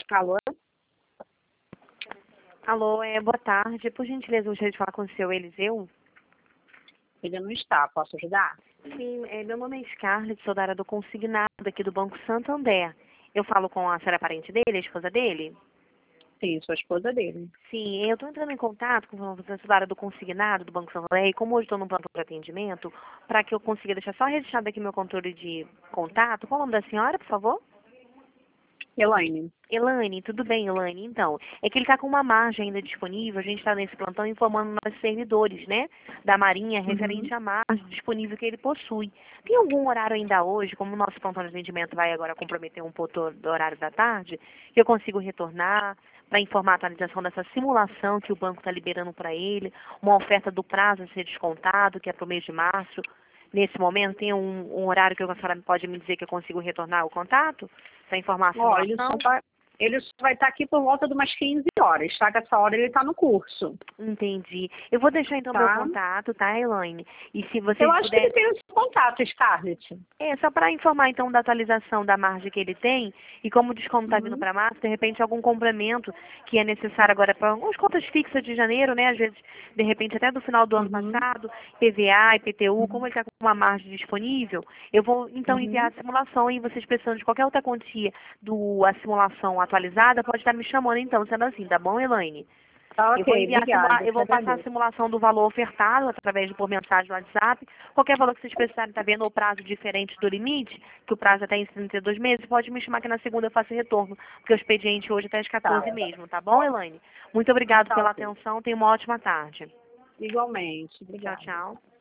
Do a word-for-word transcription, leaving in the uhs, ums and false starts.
Alô? Alô, é, boa tarde. Por gentileza, eu gostaria de falar com o seu Eliseu. Ele não está, posso ajudar? Sim, é, meu nome é Scarlett, sou da área do consignado aqui do Banco Santander. Eu falo com a senhora parente dele, a esposa dele? Sim, sou a esposa dele. Sim, eu estou entrando em contato com você da área do consignado do Banco Santander e como hoje estou no plano de atendimento, para que eu consiga deixar só registrado aqui meu controle de contato. Qual é o nome da senhora, por favor? Elaine. Elaine, tudo bem, Elaine? Então, é que ele está com uma margem ainda disponível, a gente está nesse plantão informando nossos servidores, né, da Marinha, referente Uhum. à margem disponível que ele possui. Tem algum horário ainda hoje, como o nosso plantão de atendimento vai agora comprometer um pouco do horário da tarde, que eu consigo retornar para informar a atualização dessa simulação que o banco está liberando para ele, uma oferta do prazo a ser descontado, que é para o mês de março. Nesse momento, tem um, um horário que a senhora pode me dizer que eu consigo retornar o contato para informar a Ó, ele simulação? só vai, ele só vai estar aqui por volta de umas quinze horas, tá? Que essa hora ele está no curso, Entendi. Eu vou deixar então meu tá? contato, tá, Elaine? E se Eu vocês acho que ele puderem. tem o seu contato, Scarlett. É, só para informar então da atualização da margem que ele tem e como o desconto está vindo Uhum. para março, de repente algum complemento que é necessário agora para algumas contas fixas de janeiro, né? Às vezes, de repente, até do final do ano Uhum. passado, P V A e P T U, como Uhum. ele está com uma margem disponível, eu vou então enviar Uhum. a simulação e vocês precisando de qualquer outra quantia do a simulação atualizada, pode estar me chamando então, sendo assim, tá bom, Elaine? Tá Eu vou ok, enviar a simula... obrigada, eu te vou passar a agradeço. simulação do valor ofertado através de por mensagem no WhatsApp. Qualquer valor que vocês precisarem, tá vendo o prazo diferente do limite, que o prazo é até em trinta e dois meses, pode me chamar que na segunda eu faço retorno, porque o expediente hoje é até às Tá, quatorze mesmo, tá bom, Elaine? Muito obrigado tá pela ok. atenção, tenha uma ótima tarde. Igualmente, Tchau, obrigada. tchau.